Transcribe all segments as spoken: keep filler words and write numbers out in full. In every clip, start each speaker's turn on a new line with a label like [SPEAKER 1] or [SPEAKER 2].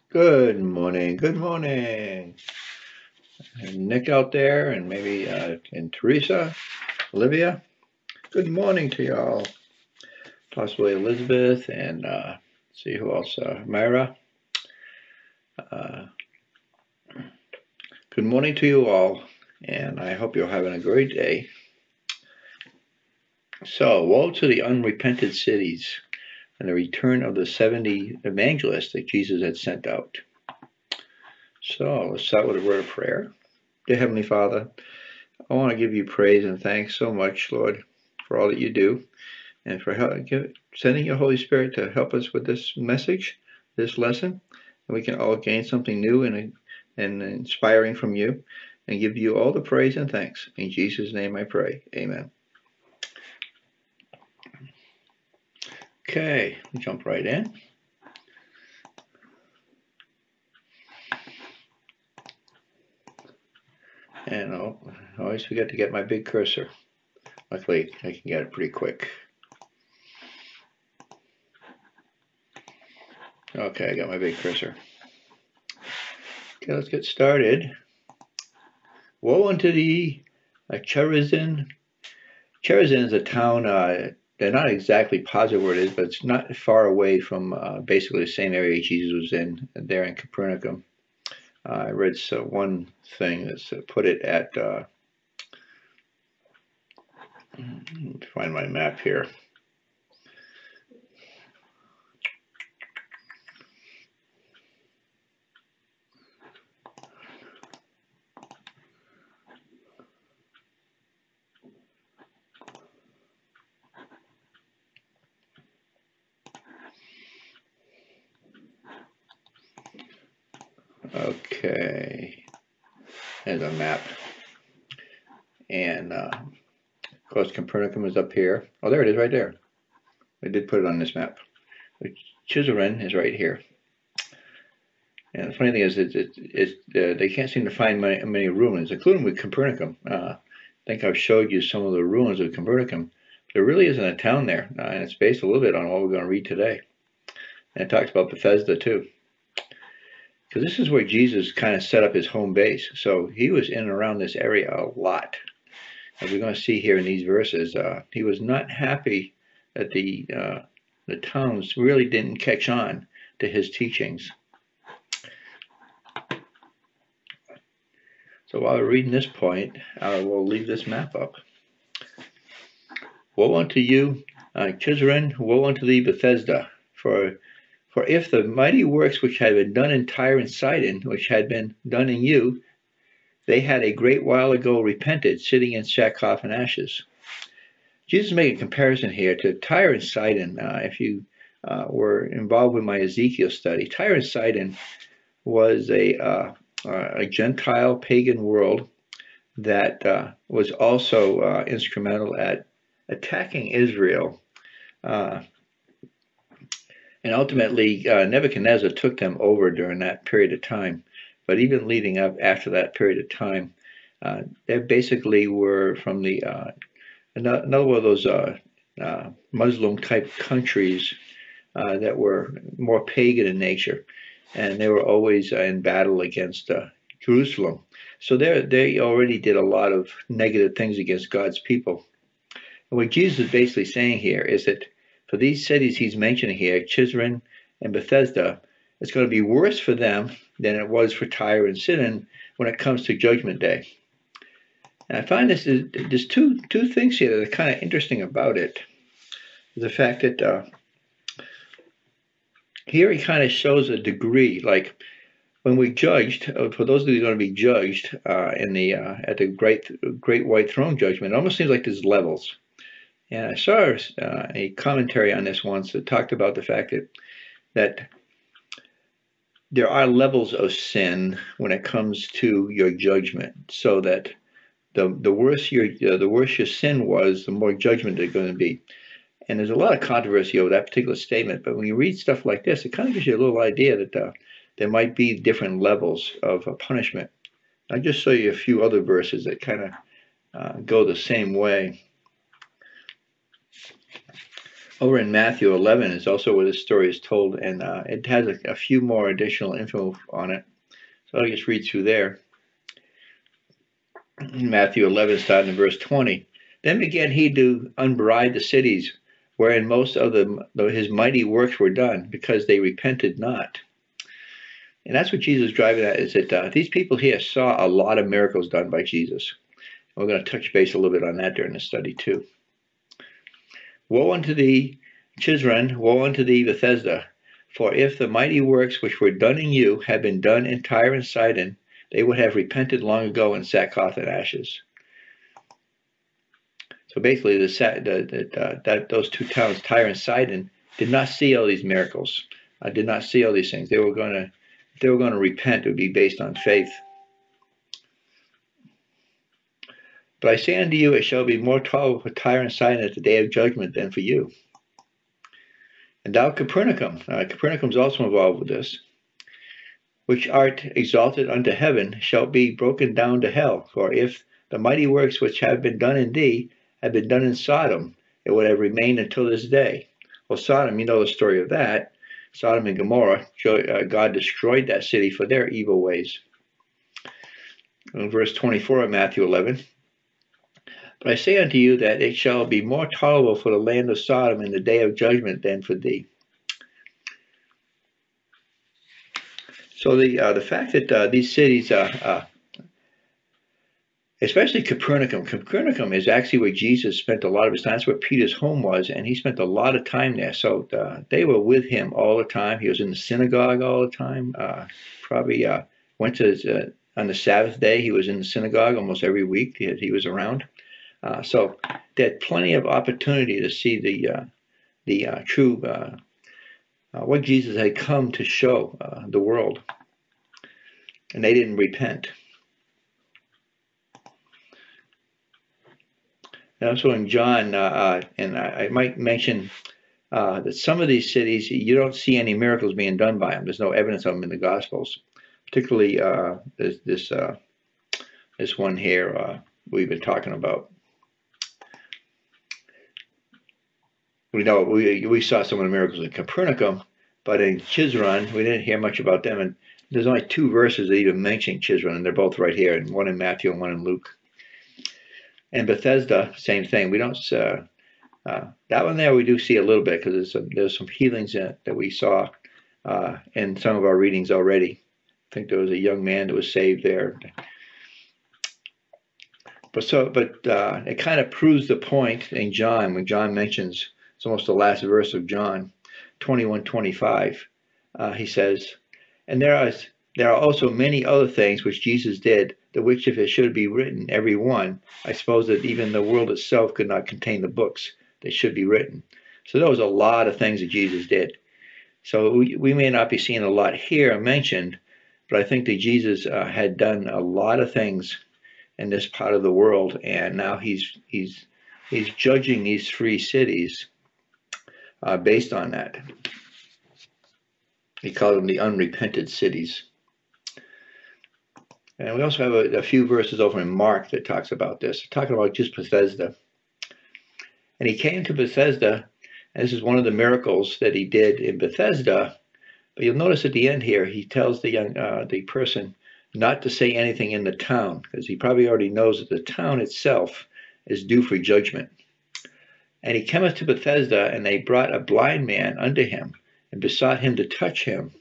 [SPEAKER 1] Good morning. Good morning. And Nick out there, and maybe uh, and Teresa, Olivia. Good morning to y'all. Possibly Elizabeth, and uh, see who else. Uh, Myra. Uh, good morning to you all, and I hope you're having a great day. So, woe to the unrepented cities and the return of the seventy evangelists that Jesus had sent out. So, let's start with a word of prayer. Dear Heavenly Father, I want to give you praise and thanks so much, Lord, for all that you do, and for help, give, sending your Holy Spirit to help us with this message, this lesson, and we can all gain something new and, and inspiring from you, and give you all the praise and thanks. In Jesus' name I pray. Amen. Okay, jump right in. And oh, I always forget to get my big cursor. Luckily, I can get it pretty quick. Okay, I got my big cursor. Okay, let's get started. Woe unto thee, uh, Chorazin. Chorazin is a town, uh, they're not exactly positive where it is, but it's not far away from uh, basically the same area Jesus was in, there in Capernaum. Uh, I read so one thing that's uh, put it at, uh, find my map here. Okay, there's a map. And uh, of course, Capernaum is up here. Oh, there it is right there. I did put it on this map. Chizarin is right here. And the funny thing is, it's, it's, it's uh, they can't seem to find many, many ruins, including with Capernaum. Uh, I think I've showed you some of the ruins of Capernaum. There really isn't a town there, uh, and it's based a little bit on what we're going to read today. And it talks about Bethesda too, because this is where Jesus kind of set up his home base. So he was in and around this area a lot. As we're going to see here in these verses, uh, he was not happy that the uh, the towns really didn't catch on to his teachings. So while we're reading this point, uh, we'll leave this map up. Woe unto you, uh, Chizarin, woe unto thee, Bethesda, for for if the mighty works which had been done in Tyre and Sidon, which had been done in you, they had a great while ago repented, sitting in sackcloth and ashes. Jesus made a comparison here to Tyre and Sidon. Uh, if you uh, were involved with my Ezekiel study, Tyre and Sidon was a uh, uh, a Gentile pagan world that uh, was also uh, instrumental at attacking Israel. Uh, and ultimately, uh, Nebuchadnezzar took them over during that period of time. But even leading up after that period of time, uh, they basically were from the uh, another one of those uh, uh, Muslim type countries uh, that were more pagan in nature, and they were always uh, in battle against uh, Jerusalem. So they they already did a lot of negative things against God's people. And what Jesus is basically saying here is that for these cities he's mentioning here, Chizarin and Bethesda, it's going to be worse for them than it was for Tyre and Sidon when it comes to Judgment Day. And I find this is, there's two two things here that are kind of interesting about it. The fact that uh, here he kind of shows a degree, like when we judged, uh, for those of you who are going to be judged uh, in the uh, at the great great white throne judgment, it almost seems like there's levels. And I saw uh, a commentary on this once that talked about the fact that that there are levels of sin when it comes to your judgment, so that the the worse your uh, the worse your sin was, the more judgment there's going to be. And there's a lot of controversy over that particular statement. But when you read stuff like this, it kind of gives you a little idea that uh, there might be different levels of uh, punishment. I'll just show you a few other verses that kind of uh, go the same way. over in Matthew eleven is also where this story is told, and uh, it has a, a few more additional info on it. So I'll just read through there. Matthew eleven, starting in verse twenty. Then began he to unbride the cities wherein most of the, his mighty works were done, because they repented not. And that's what Jesus is driving at, is that uh, these people here saw a lot of miracles done by Jesus. And we're going to touch base a little bit on that during the study too. Woe unto thee, Chizron, woe unto thee, Bethesda, for if the mighty works which were done in you had been done in Tyre and Sidon, they would have repented long ago in sackcloth and ashes. So basically, the, the, the, uh, that those two towns, Tyre and Sidon, did not see all these miracles. Uh, did not see all these things. They were going to, if they were going to repent, it would be based on faith. But I say unto you, it shall be more tolerable for Tyre and Sidon at the day of judgment than for you. And thou, Capernaum, uh, Capernaum is also involved with this, which art exalted unto heaven, shalt be broken down to hell. For if the mighty works which have been done in thee had been done in Sodom, it would have remained until this day. Well, Sodom, you know the story of that. Sodom and Gomorrah, God destroyed that city for their evil ways. In verse twenty-four of Matthew eleven, but I say unto you that it shall be more tolerable for the land of Sodom in the day of judgment than for thee. So the uh, the fact that uh, these cities, uh, uh, especially Capernaum, Capernaum is actually where Jesus spent a lot of his time. That's where Peter's home was, and he spent a lot of time there. So uh, they were with him all the time. He was in the synagogue all the time. Uh, probably uh, went to his, uh, on the Sabbath day. He was in the synagogue almost every week. He, he was around. Uh, so they had plenty of opportunity to see the uh, the uh, true uh, uh, what Jesus had come to show uh, the world, and they didn't repent. And also in John, uh, uh, and I, I might mention uh, that some of these cities, you don't see any miracles being done by them. There's no evidence of them in the Gospels, particularly uh, this this, uh, this one here uh, we've been talking about. We know we we saw some of the miracles in Capernaum, but in Chizron, we didn't hear much about them. And there's only two verses that even mention Chizron, and they're both right here, and one in Matthew and one in Luke. And Bethesda, same thing. We don't uh, uh, that one there. We do see a little bit because there's some, there's some healings in it that we saw uh, in some of our readings already. I think there was a young man that was saved there. But so, but uh, it kind of proves the point in John when John mentions. It's almost the last verse of John twenty-one twenty-five. Uh, he says, and there are there are also many other things which Jesus did, the which if it should be written every one, I suppose that even the world itself could not contain the books that should be written. So there was a lot of things that Jesus did. So we, we may not be seeing a lot here mentioned, but I think that Jesus uh, had done a lot of things in this part of the world, and now he's he's he's judging these three cities Uh, based on that. He called them the unrepented cities. And we also have a, a few verses over in Mark that talks about this, talking about just Bethesda. And he came to Bethesda, and this is one of the miracles that he did in Bethesda. But you'll notice at the end here, he tells the young, uh, the person not to say anything in the town, because he probably already knows that the town itself is due for judgment. And he cometh to Bethesda, and they brought a blind man unto him, and besought him to touch him.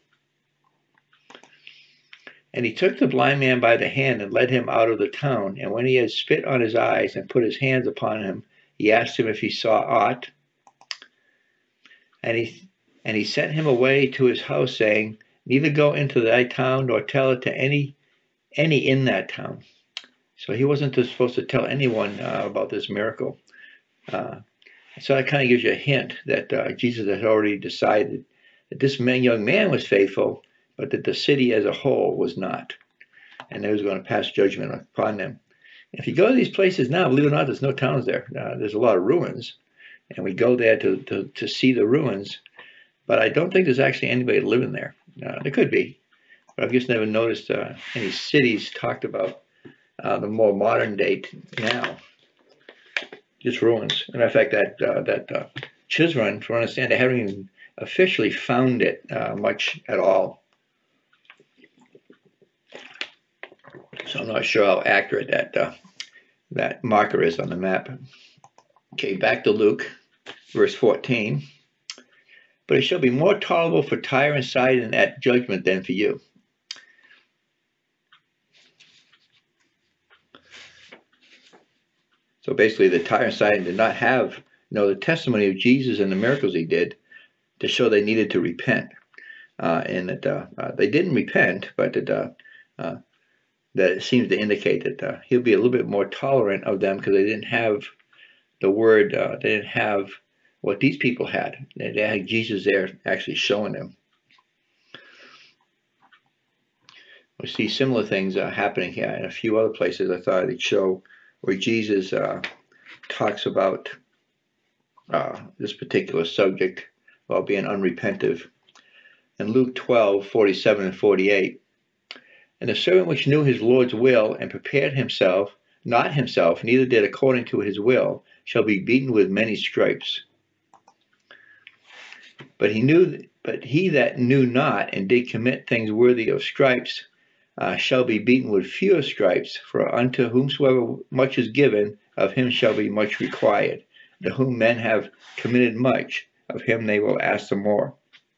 [SPEAKER 1] And he took the blind man by the hand, and led him out of the town. And when he had spit on his eyes, and put his hands upon him, he asked him if he saw aught. And he and he sent him away to his house, saying, neither go into thy town, nor tell it to any any in that town. So he wasn't supposed to tell anyone uh, about this miracle. Uh, So that kind of gives you a hint that uh, Jesus had already decided that this man, young man was faithful, but that the city as a whole was not. And they was going to pass judgment upon them. If you go to these places now, believe it or not, there's no towns there. Uh, there's a lot of ruins. And we go there to, to, to see the ruins. But I don't think there's actually anybody living there. Uh, there could be. But I've just never noticed uh, any cities talked about uh, the more modern date now. Just ruins. And in fact, that uh, that uh, Chizron, for understand, they haven't even officially found it uh, much at all. So I'm not sure how accurate that uh, that marker is on the map. Okay, back to Luke, verse fourteen. But it shall be more tolerable for Tyre and Sidon at judgment than for you. So basically, the Tyre and Sidon did not have, you know, the testimony of Jesus and the miracles he did to show they needed to repent, uh, and that uh, uh, they didn't repent, but that uh, uh, that it seems to indicate that uh, he'll be a little bit more tolerant of them because they didn't have the word, uh, they didn't have what these people had. They had Jesus there actually showing them. We see similar things uh, happening here in a few other places. I thought I'd show where Jesus uh, talks about uh, this particular subject about being unrepentive. In Luke twelve, forty-seven and forty-eight, and the servant which knew his Lord's will and prepared himself, not himself, neither did according to his will, shall be beaten with many stripes. But he knew, but he that knew not and did commit things worthy of stripes uh, shall be beaten with fewer stripes. For unto whomsoever much is given, of him shall be much required. To whom men have committed much, of him they will ask the more.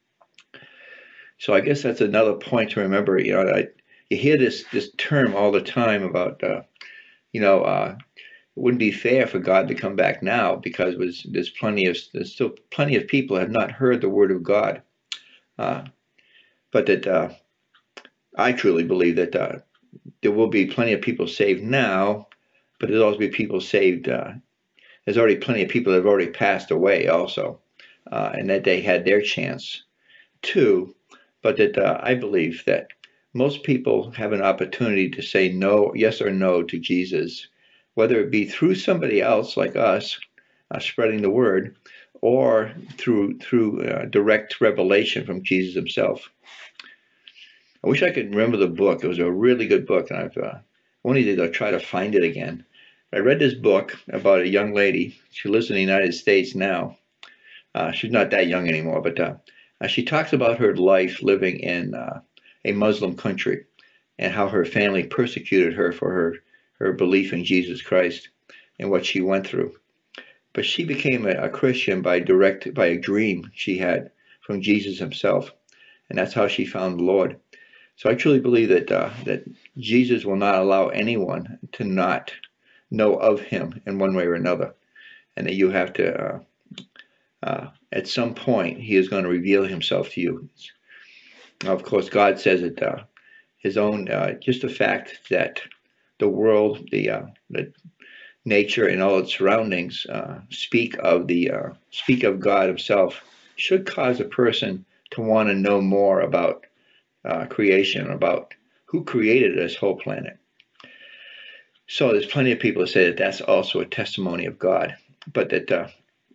[SPEAKER 1] So I guess that's another point to remember. You know, I, you hear this this term all the time about, uh, you know, uh, it wouldn't be fair for God to come back now because was, there's plenty of there's still plenty of people who have not heard the word of God. Uh, but that uh, I truly believe that uh, there will be plenty of people saved now, but there'll also be people saved. Uh, there's already plenty of people that have already passed away also, uh, and that they had their chance too. But that uh, I believe that most people have an opportunity to say no, yes or no to Jesus, whether it be through somebody else like us uh, spreading the word, or through through uh, direct revelation from Jesus himself. I wish I could remember the book. It was a really good book, and I've uh, only did I try to find it again. I read this book about a young lady. She lives in the United States now. Uh, she's not that young anymore, but uh, uh, she talks about her life living in uh, a Muslim country and how her family persecuted her for her, her belief in Jesus Christ and what she went through. But she became a, a Christian by direct by a dream she had from Jesus himself, and that's how she found the Lord. So I truly believe that uh, that Jesus will not allow anyone to not know of him in one way or another, and that you have to. Uh, Uh, at some point, he is going to reveal himself to you. Now, of course, God says it. Uh, his own, uh, just the fact that the world, the, uh, the nature, and all its surroundings uh, speak of the uh, speak of God Himself, should cause a person to want to know more about uh, creation, about who created this whole planet. So there's plenty of people that say that that's also a testimony of God, but that. Uh,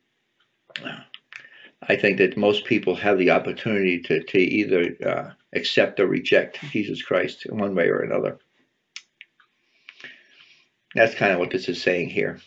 [SPEAKER 1] I think that most people have the opportunity to, to either uh, accept or reject Jesus Christ in one way or another. That's kind of what this is saying here.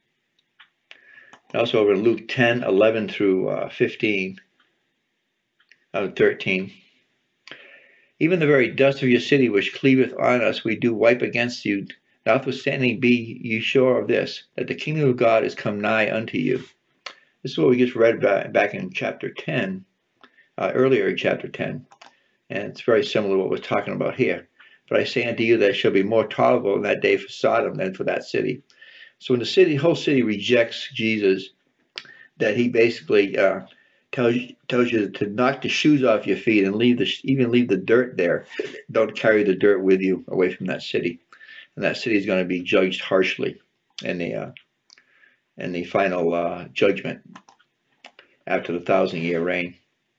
[SPEAKER 1] Also over in Luke ten, eleven through uh, fifteen, uh, thirteen. Even the very dust of your city which cleaveth on us we do wipe against you. Notwithstanding be ye sure of this, that the kingdom of God is come nigh unto you. This is what we just read back in chapter ten, uh, earlier in chapter ten. And it's very similar to what we're talking about here. But I say unto you that it shall be more tolerable in that day for Sodom than for that city. So when the city, whole city rejects Jesus, that he basically uh, tells, tells you to knock the shoes off your feet and leave the, even leave the dirt there. Don't carry the dirt with you away from that city. And that city is going to be judged harshly in the, uh, in the final uh, judgment after the thousand year reign.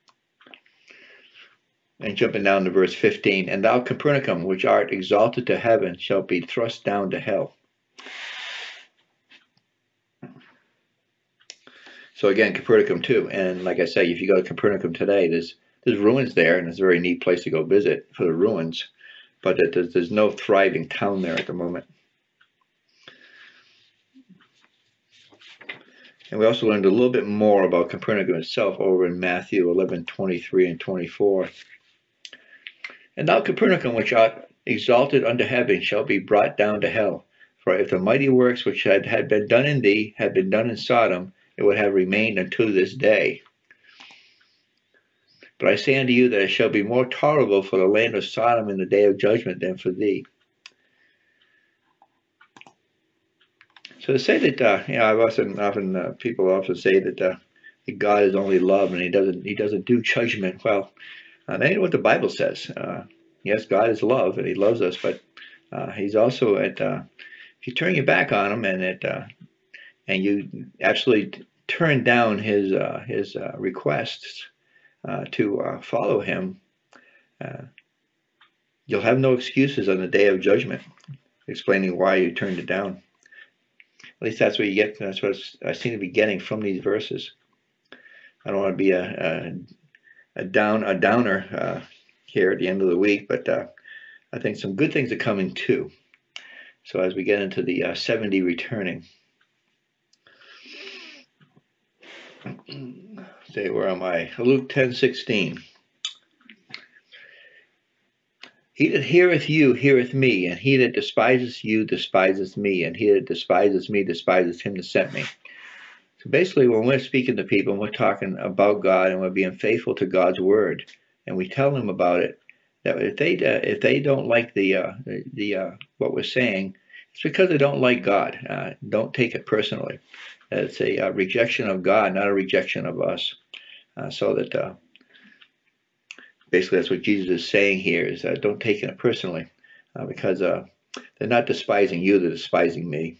[SPEAKER 1] And jumping down to verse fifteen, and thou Capernaum, which art exalted to heaven, shalt be thrust down to hell. So again, Capernaum too. And like I say, if you go to Capernaum today, there's there's ruins there, and it's a very neat place to go visit for the ruins. But there's, there's no thriving town there at the moment. And we also learned a little bit more about Capernaum itself over in Matthew eleven, twenty-three and twenty-four. And now Capernaum, which art exalted unto heaven, shall be brought down to hell. For if the mighty works which had, had been done in thee had been done in Sodom, it would have remained unto this day. But I say unto you that it shall be more tolerable for the land of Sodom in the day of judgment than for thee. So to say that, uh, you know, I've often, often uh, people often say that, uh, that God is only love and He doesn't, He doesn't do judgment. Well, uh, that ain't what the Bible says. Uh, yes, God is love and He loves us, but uh, He's also at. Uh, if you turn your back on Him and it, uh, and you actually turn down His uh, His uh, requests uh, to uh, follow Him, uh, you'll have no excuses on the day of judgment, explaining why you turned it down. At least that's what you get. That's what I seem to be getting from these verses. I don't want to be a a, a down a downer uh, here at the end of the week, but uh, I think some good things are coming too. So as we get into the uh, seventy returning, say, where am I? Luke ten sixteen. He that heareth you heareth me, and he that despiseth you despiseth me, and he that despiseth me despiseth him that sent me. So basically, when we're speaking to people and we're talking about God and we're being faithful to God's word, and we tell them about it, that if they uh, if they don't like the uh, the, the uh, what we're saying, it's because they don't like God. Uh, don't take it personally. It's a uh, rejection of God, not a rejection of us. Uh, so that. Uh, Basically, that's what Jesus is saying here, is uh, don't take it personally, uh, because uh, they're not despising you, they're despising me.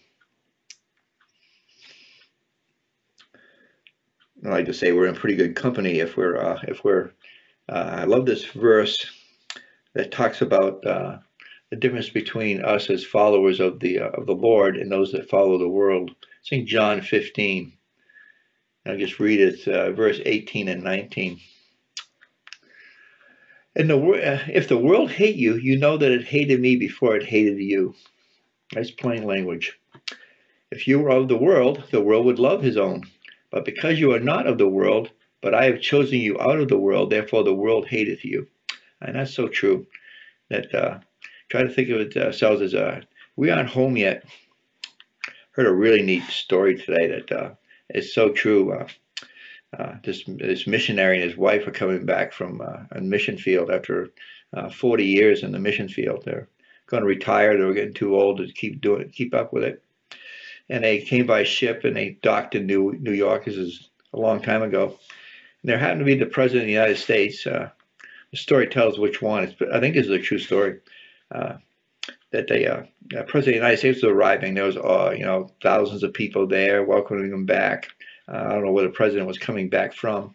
[SPEAKER 1] I like to say we're in pretty good company if we're, uh, if we're, uh, I love this verse that talks about uh, the difference between us as followers of the, uh, of the Lord and those that follow the world. It's in John fifteen. I'll just read it, uh, verse eighteen and nineteen. And the, uh, if the world hate you, you know that it hated me before it hated you. That's plain language. If you were of the world, the world would love his own. But because you are not of the world, but I have chosen you out of the world, therefore the world hateth you. And that's so true. That uh, try to think of it ourselves as uh, we aren't home yet. Heard a really neat story today that uh, is so true. Uh, Uh, this this missionary and his wife are coming back from uh, a mission field after uh, forty years in the mission field. They're going to retire. They were getting too old to keep doing keep up with it. And they came by ship and they docked in New New York. This is a long time ago. And there happened to be the president of the United States. Uh, the story tells which one. It's, I think this is a true story. Uh, that the uh, president of the United States was arriving. There was uh, you know thousands of people there welcoming him back. Uh, I don't know where the president was coming back from.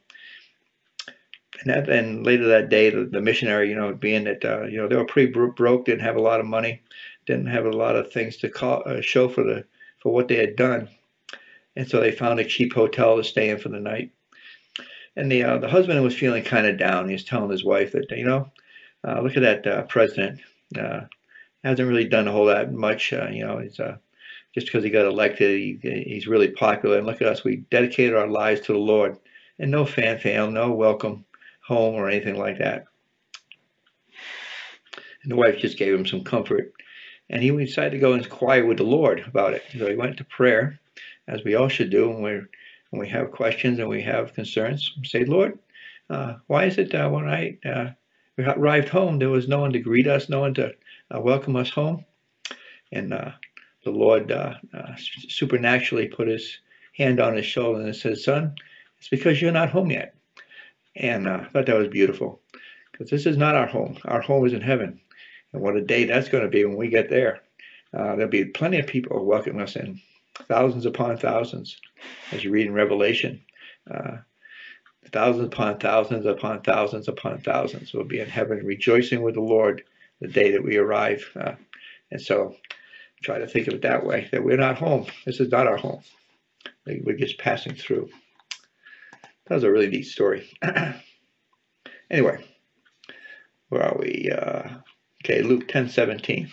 [SPEAKER 1] And, that, and later that day, the, the missionary, you know, being that, uh, you know, they were pretty bro- broke, didn't have a lot of money, didn't have a lot of things to call, uh, show for the for what they had done. And so they found a cheap hotel to stay in for the night. And the uh, the husband was feeling kind of down. He was telling his wife that, you know, uh, look at that uh, president. Uh, hasn't really done a whole lot much. Uh, you know, he's uh, just because he got elected, he, he's really popular. And look at us, we dedicated our lives to the Lord. And no fanfare, no welcome home or anything like that. And the wife just gave him some comfort. And he decided to go and inquire with the Lord about it. So he went to prayer, as we all should do when, we're, when we have questions and we have concerns. Say, Lord, uh, why is it uh, when I uh, arrived home, there was no one to greet us, no one to uh, welcome us home? And uh, the Lord uh, uh, supernaturally put his hand on his shoulder and said, son, it's because you're not home yet. And uh, I thought that was beautiful, because this is not our home. Our home is in heaven. And what a day that's going to be when we get there. Uh, there'll be plenty of people welcoming us in, thousands upon thousands, as you read in Revelation. Uh, thousands upon thousands upon thousands upon thousands will be in heaven rejoicing with the Lord the day that we arrive. Uh, and so try to think of it that way, that we're not home. This is not our home. We're just passing through. That was a really neat story. Anyway, where are we? Uh, okay, Luke ten seventeen.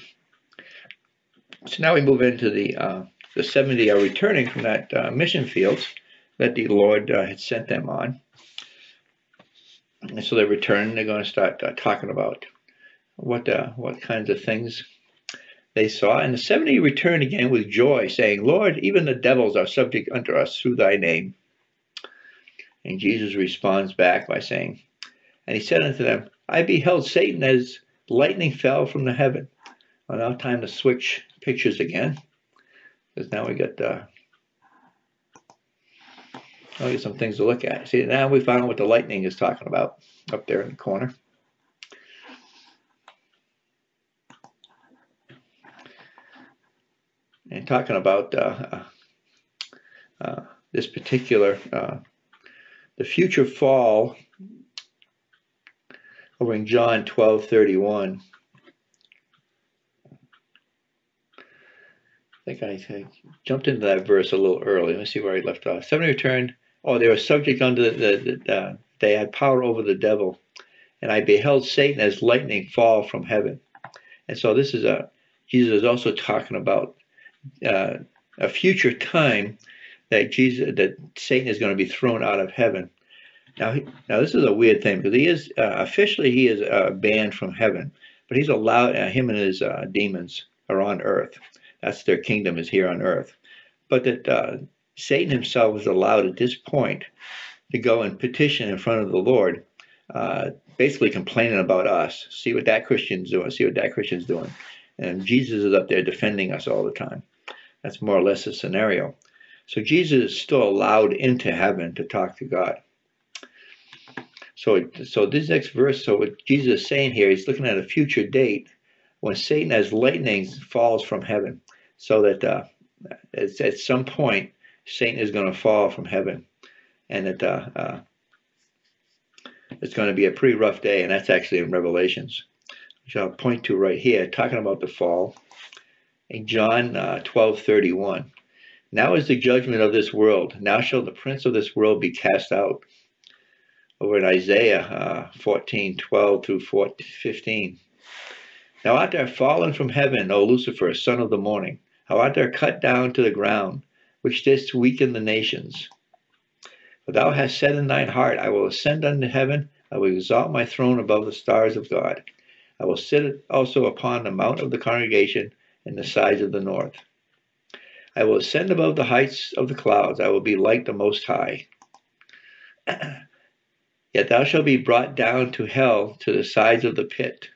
[SPEAKER 1] So now we move into the uh, the seventy are returning from that uh, mission field. that the Lord uh, had sent them on. And so they return. They're going to start uh, talking about what uh, what kinds of things they saw. And the seventy returned again with joy, saying, Lord, even the devils are subject unto us through thy name. And Jesus responds back by saying, and he said unto them, I beheld Satan as lightning fell from the heaven. Well, now time to switch pictures again, because now we got uh, I'll get some things to look at. See, now we found what the lightning is talking about up there in the corner. And talking about uh, uh, this particular, uh, the future fall over in John twelve thirty-one. I think I, I jumped into that verse a little early. Let me see where I left off. Seventy returned. Oh, they were subject unto the, the, the uh, they had power over the devil. And I beheld Satan as lightning fall from heaven. And so this is a, Jesus is also talking about uh, a future time that Jesus, that Satan is going to be thrown out of heaven. Now, now this is a weird thing because he is uh, officially he is uh, banned from heaven, but he's allowed. Uh, him and his uh, demons are on earth. That's their kingdom is here on earth. But that uh, Satan himself is allowed at this point to go and petition in front of the Lord, uh, basically complaining about us. See what that Christian's doing. See what that Christian's doing. And Jesus is up there defending us all the time. That's more or less the scenario. So Jesus is still allowed into heaven to talk to God. So, so this next verse, so what Jesus is saying here, he's looking at a future date when Satan as lightning falls from heaven. So that uh, at, at some point, Satan is going to fall from heaven. And that uh, uh, it's going to be a pretty rough day. And that's actually in Revelations, which I'll point to right here, talking about the fall. In John uh, twelve thirty-one. Now is the judgment of this world. Now shall the prince of this world be cast out. Over in Isaiah uh, fourteen twelve through fifteen. Now art thou fallen from heaven, O Lucifer, son of the morning. How art thou cut down to the ground, which didst weaken the nations. For thou hast said in thine heart, I will ascend unto heaven, I will exalt my throne above the stars of God. I will sit also upon the mount of the congregation in the sides of the north. I will ascend above the heights of the clouds, I will be like the Most High. Yet thou shalt be brought down to hell, to the sides of the pit.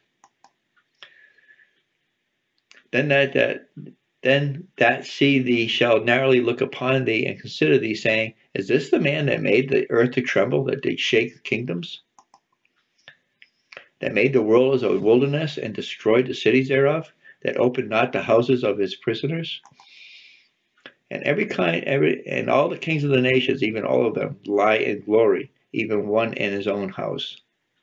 [SPEAKER 1] Then that, that then that see thee shall narrowly look upon thee and consider thee, saying, Is this the man that made the earth to tremble, that did shake the kingdoms? That made the world as a wilderness and destroyed the cities thereof? That opened not the houses of his prisoners? And every kind, every and all the kings of the nations, even all of them, lie in glory, even one in his own house.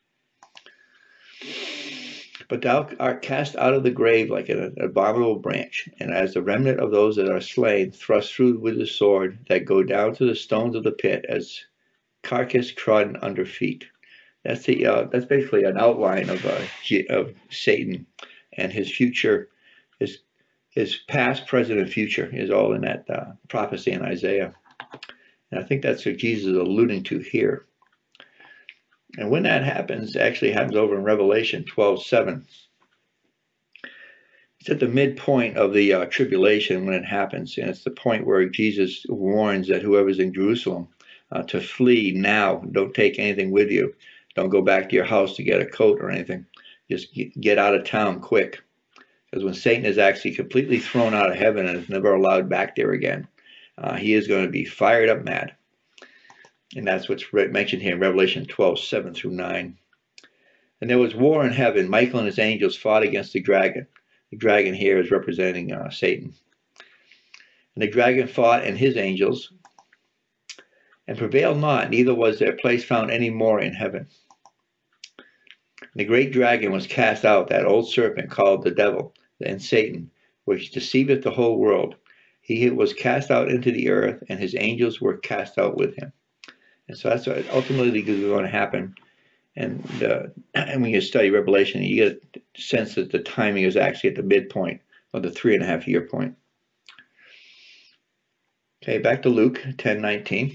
[SPEAKER 1] But thou art cast out of the grave like an abominable branch, and as the remnant of those that are slain, thrust through with the sword, that go down to the stones of the pit, as carcass trodden under feet. That's the uh, that's basically an outline of uh, of Satan and his future, his his past, present, and future is all in that uh, prophecy in Isaiah. And I think that's what Jesus is alluding to here. And when that happens, it actually happens over in Revelation twelve seven. It's at the midpoint of the uh, tribulation when it happens. And it's the point where Jesus warns that whoever's in Jerusalem uh, to flee now. Don't take anything with you. Don't go back to your house to get a coat or anything. Just get out of town quick. Because when Satan is actually completely thrown out of heaven and is never allowed back there again, uh, he is going to be fired up mad. And that's what's mentioned here in Revelation twelve seven through nine. And there was war in heaven. Michael and his angels fought against the dragon. The dragon here is representing uh, Satan. And the dragon fought and his angels, and prevailed not, neither was their place found any more in heaven. And the great dragon was cast out, that old serpent called the devil and Satan, which deceiveth the whole world. He was cast out into the earth, and his angels were cast out with him. And so that's what ultimately is going to happen. And, uh, and when you study Revelation, you get a sense that the timing is actually at the midpoint of the three and a half year point. Okay, back to Luke ten nineteen.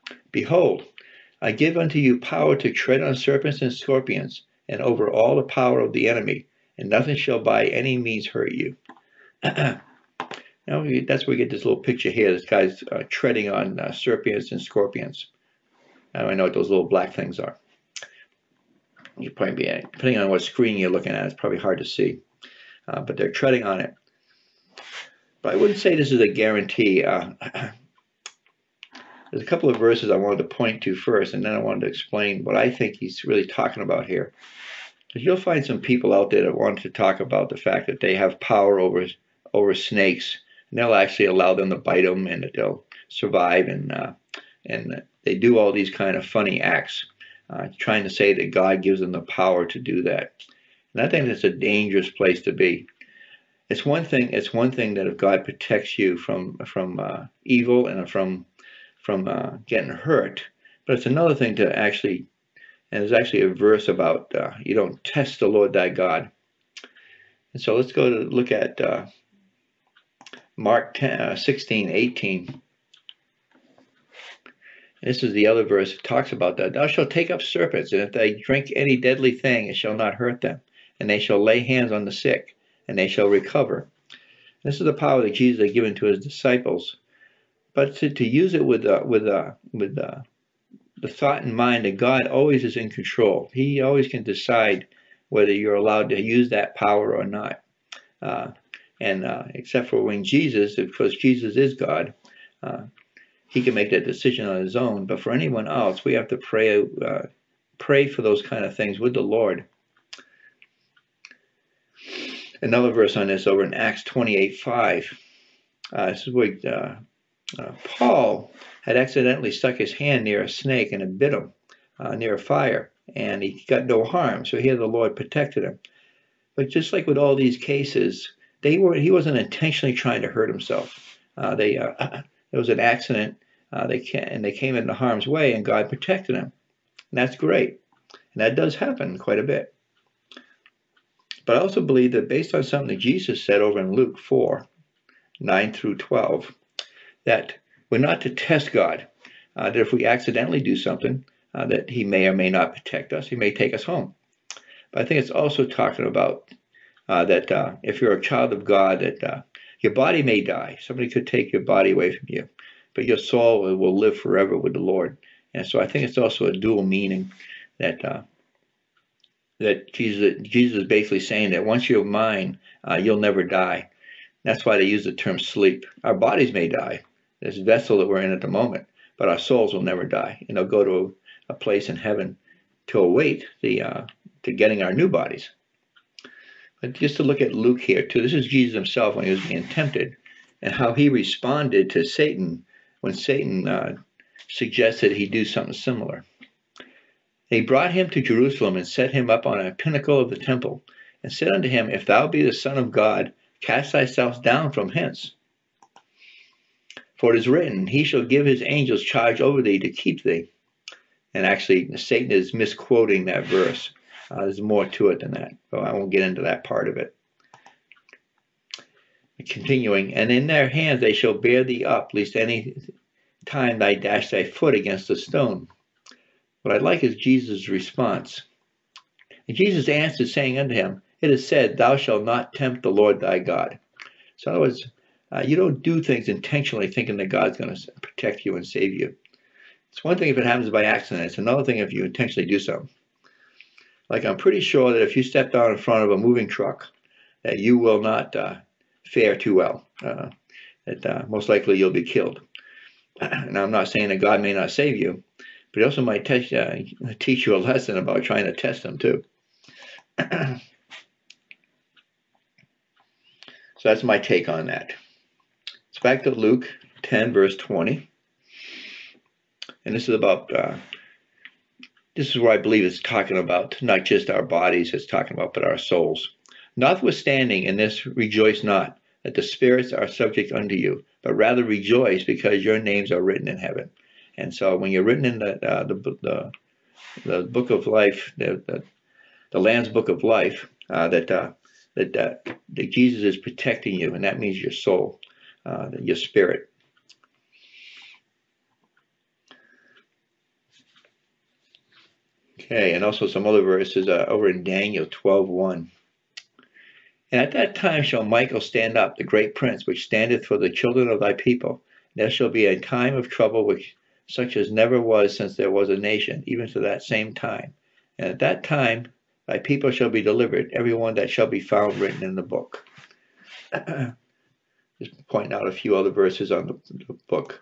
[SPEAKER 1] Behold, I give unto you power to tread on serpents and scorpions, and over all the power of the enemy, and nothing shall by any means hurt you. Now that's where we get this little picture here. This guy's uh, treading on uh, serpents and scorpions. Now I know what those little black things are. You probably be, depending on what screen you're looking at, it's probably hard to see. Uh, but they're treading on it. But I wouldn't say this is a guarantee. Uh, there's a couple of verses I wanted to point to first, and then I wanted to explain what I think he's really talking about here. Because you'll find some people out there that want to talk about the fact that they have power over over snakes, and they'll actually allow them to bite them, and that they'll survive, and uh, and they do all these kind of funny acts, uh, trying to say that God gives them the power to do that. And I think that's a dangerous place to be. It's one thing. It's one thing that if God protects you from from uh, evil and from from uh, getting hurt, but it's another thing to actually. And there's actually a verse about uh, you don't test the Lord thy God. And so let's go to look at uh, Mark ten, uh, sixteen, eighteen. And this is the other verse that talks about that. Thou shalt take up serpents, and if they drink any deadly thing, it shall not hurt them. And they shall lay hands on the sick, and they shall recover. This is the power that Jesus had given to his disciples. But to, to use it with uh, with uh, with uh, the thought in mind that God always is in control. He always can decide whether you're allowed to use that power or not. Uh, and uh, except for when Jesus, because Jesus is God, uh, he can make that decision on his own. But for anyone else, we have to pray, uh, pray for those kind of things with the Lord. Another verse on this over in Acts twenty-eight five. Uh, this is where uh, uh, Paul had accidentally stuck his hand near a snake and it bit him uh, near a fire, and he got no harm. So here the Lord protected him. But just like with all these cases, they were he wasn't intentionally trying to hurt himself. Uh, they uh, it was an accident. Uh, they can, and they came into harm's way, and God protected him. And that's great. And that does happen quite a bit. But I also believe that based on something that Jesus said over in Luke four, nine through twelve, that we're not to test God, uh, that if we accidentally do something, uh, that he may or may not protect us. He may take us home. But I think it's also talking about uh, that uh, if you're a child of God, that uh, your body may die. Somebody could take your body away from you, but your soul will live forever with the Lord. And so I think it's also a dual meaning that uh, that Jesus, Jesus is basically saying that once you're mine, uh, you'll never die. That's why they use the term sleep. Our bodies may die, this vessel that we're in at the moment, but our souls will never die, and they'll go to a, a place in heaven to await the uh, to getting our new bodies. But just to look at Luke here too, this is Jesus himself when he was being tempted, and how he responded to Satan when Satan uh, suggested he do something similar. They brought him to Jerusalem and set him up on a pinnacle of the temple, and said unto him, If thou be the Son of God, cast thyself down from hence. For it is written, He shall give his angels charge over thee to keep thee. And actually, Satan is misquoting that verse. Uh, there's more to it than that, but I won't get into that part of it. Continuing, and in their hands they shall bear thee up, lest any time thou dash thy foot against a stone. What I like is Jesus' response. And Jesus answered, saying unto him, It is said, Thou shalt not tempt the Lord thy God. So in other words, uh, you don't do things intentionally thinking that God's going to protect you and save you. It's one thing if it happens by accident. It's another thing if you intentionally do something. Like I'm pretty sure that if you step down in front of a moving truck, that you will not uh, fare too well. Uh, that uh, most likely you'll be killed. And I'm not saying that God may not save you, but he also might teach, uh, teach you a lesson about trying to test him too. So that's my take on that. It's back to Luke ten, verse twenty. And this is about, uh, this is where I believe it's talking about not just our bodies, it's talking about, but our souls. Notwithstanding, in this rejoice not, that the spirits are subject unto you, but rather rejoice because your names are written in heaven. And so when you're written in the uh, the, the the book of life, the the, the Lamb's book of life, uh, that uh, that uh, that Jesus is protecting you, and that means your soul, uh, your spirit. Okay, and also some other verses uh, over in Daniel twelve one. And at that time shall Michael stand up, the great prince, which standeth for the children of thy people. There shall be a time of trouble which such as never was since there was a nation, even to that same time. And at that time thy people shall be delivered, every one that shall be found written in the book. Just pointing out a few other verses on the, the book.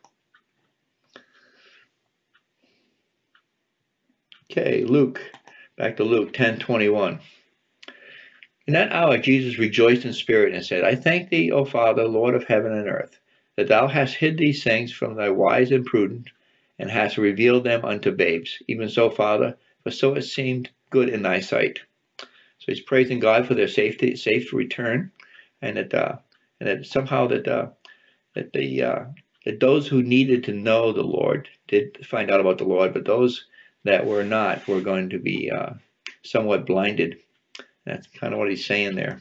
[SPEAKER 1] Okay, Luke, back to Luke ten twenty-one. In that hour Jesus rejoiced in spirit and said, I thank thee, O Father, Lord of heaven and earth, that thou hast hid these things from thy wise and prudent, and hast revealed them unto babes. Even so, Father, for so it seemed good in thy sight. So he's praising God for their safety, safe return, and that uh, and that somehow that uh, that the uh, that those who needed to know the Lord did find out about the Lord, but those that were not were going to be uh, somewhat blinded. That's kind of what he's saying there.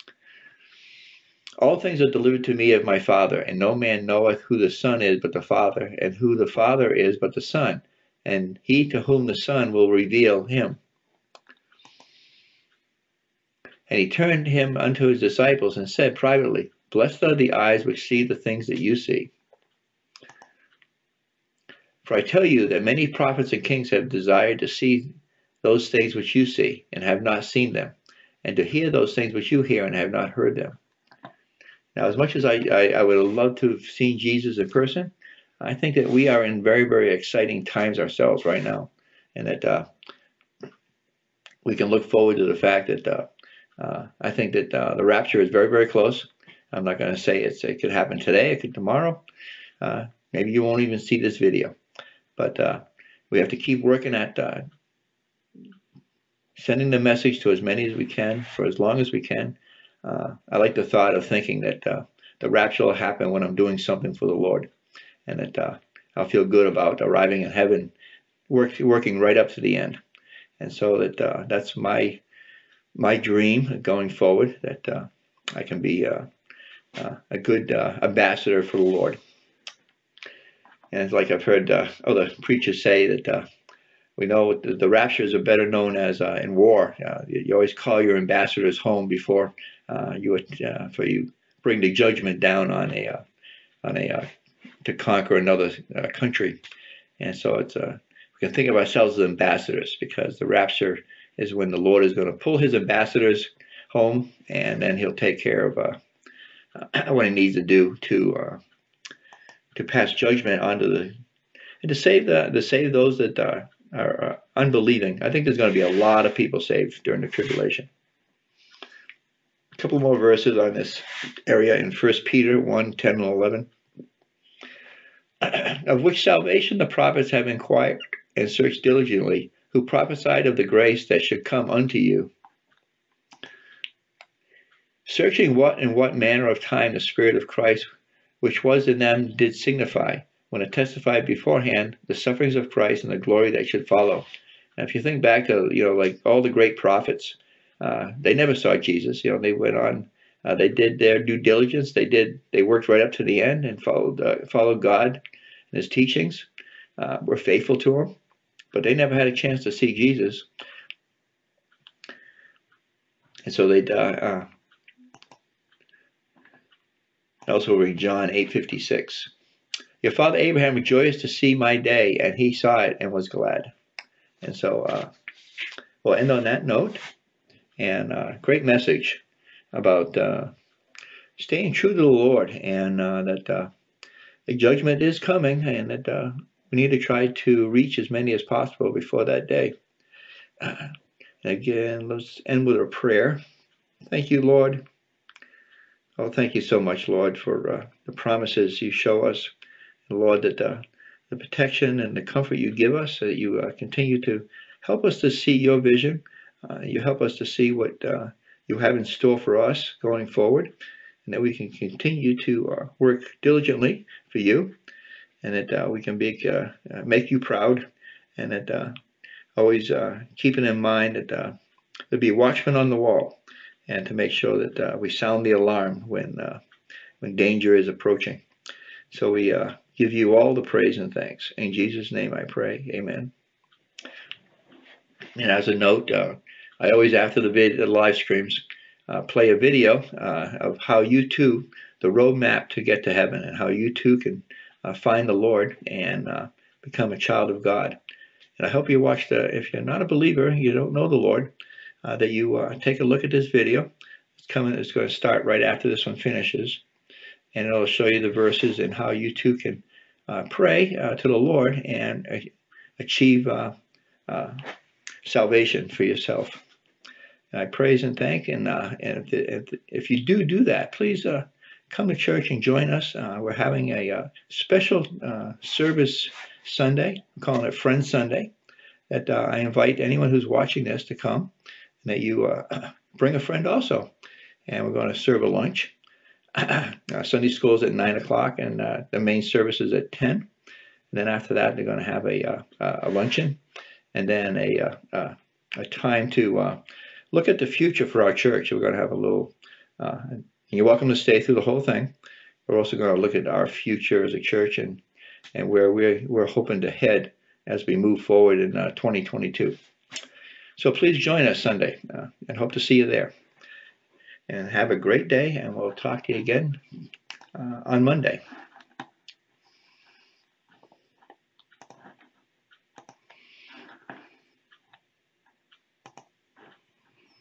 [SPEAKER 1] All things are delivered to me of my Father, and no man knoweth who the Son is but the Father, and who the Father is but the Son, and he to whom the Son will reveal him. And he turned him unto his disciples and said privately, Blessed are the eyes which see the things that you see. For I tell you that many prophets and kings have desired to see those things which you see, and have not seen them, and to hear those things which you hear, and have not heard them. Now, as much as I, I, I would have loved to have seen Jesus in person, I think that we are in very, very exciting times ourselves right now, and that uh, we can look forward to the fact that uh, uh, I think that uh, the rapture is very, very close. I'm not going to say it's, it could happen today, it could tomorrow. Uh, maybe you won't even see this video, but uh, we have to keep working at uh, sending the message to as many as we can for as long as we can. Uh, I like the thought of thinking that uh, the rapture will happen when I'm doing something for the Lord, and that uh, I'll feel good about arriving in heaven, work, working right up to the end. And so that uh, that's my my dream going forward, that uh, I can be uh, uh, a good uh, ambassador for the Lord. And it's like I've heard uh, other preachers say that uh, we know the, the raptures are better known as uh, in war. Uh, you, you always call your ambassadors home before uh, you uh, for you bring the judgment down on a uh, on a uh, to conquer another uh, country. And so it's uh, we can think of ourselves as ambassadors, because the rapture is when the Lord is going to pull his ambassadors home, and then he'll take care of uh, uh, what he needs to do to uh, to pass judgment onto the and to save the to save those that uh, are uh, unbelieving. I think there's going to be a lot of people saved during the tribulation. A couple more verses on this area in First Peter one, ten and eleven. Of which salvation the prophets have inquired and searched diligently, who prophesied of the grace that should come unto you, searching what and what manner of time the Spirit of Christ which was in them did signify, when it testified beforehand the sufferings of Christ and the glory that should follow. Now, if you think back to, you know, like all the great prophets, uh, they never saw Jesus. You know, they went on, uh, they did their due diligence. They did, they worked right up to the end and followed, uh, followed God and his teachings, uh, were faithful to him, but they never had a chance to see Jesus. And so they, uh, uh, also read John eight fifty-six. Your father Abraham rejoiced to see my day, and he saw it and was glad. And so uh, we'll end on that note. And uh, great message about uh, staying true to the Lord, and uh, that uh, the judgment is coming, and that uh, we need to try to reach as many as possible before that day. Uh, again, let's end with a prayer. Thank you, Lord. Oh, thank you so much, Lord, for uh, the promises you show us. Lord, that uh, the protection and the comfort you give us, that you uh, continue to help us to see your vision. Uh, you help us to see what uh, you have in store for us going forward, and that we can continue to uh, work diligently for you, and that uh, we can make, uh, uh, make you proud, and that uh, always uh, keeping in mind that uh, there'll be watchmen on the wall, and to make sure that uh, we sound the alarm when, uh, when danger is approaching. So we uh, give you all the praise and thanks. In Jesus' name I pray. Amen. And as a note, uh, I always, after the, vid- the live streams, uh, play a video uh, of how you too, the roadmap to get to heaven, and how you too can uh, find the Lord and uh, become a child of God. And I hope you watch the, if you're not a believer, you don't know the Lord, uh, that you uh, take a look at this video. It's coming, it's going to start right after this one finishes. And it'll show you the verses and how you too can uh, pray uh, to the Lord and uh, achieve uh, uh, salvation for yourself. And I praise and thank, and uh, and if, if you do do that, please uh, come to church and join us. Uh, we're having a uh, special uh, service Sunday. I'm calling it Friend Sunday. That uh, I invite anyone who's watching this to come, and that you uh, bring a friend also. And we're going to serve a lunch. uh, Sunday school is at nine o'clock, and uh, the main service is at ten. And then after that, they're going to have a uh, a luncheon, and then a uh, a time to uh, look at the future for our church. We're going to have a little. Uh, you're welcome to stay through the whole thing. We're also going to look at our future as a church and and where we're we're hoping to head as we move forward in uh, twenty twenty-two. So please join us Sunday, uh, and hope to see you there. And have a great day, and we'll talk to you again uh, on Monday.